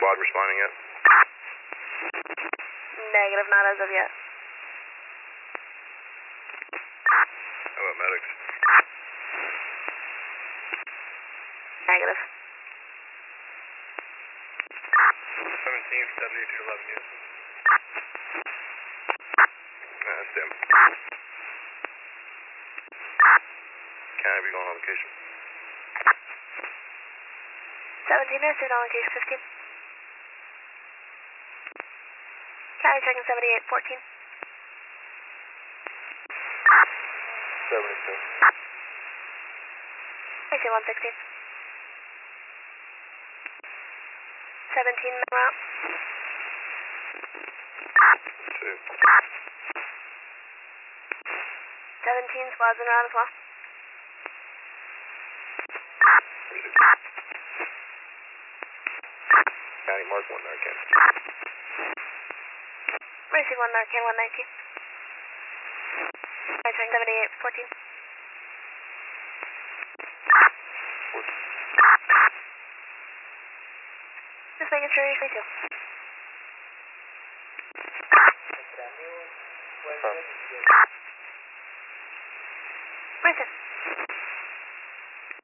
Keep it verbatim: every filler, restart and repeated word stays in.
squad responding yet? Negative, not as of yet. How about medics? Negative. seventeen, seventy-two, eleven units. Yeah, that's them. Can I be going on location? seventeen minutes, on location fifteen. County checking seventy-eight fourteen. seventy-two. I see one sixteen. seventeen men route. Two. seventeen squads in route as well. County mark one Narcan. Receive one Narcan one nineteen. I check seventy-eight fourteen. Just making sure you're free too. Bryson.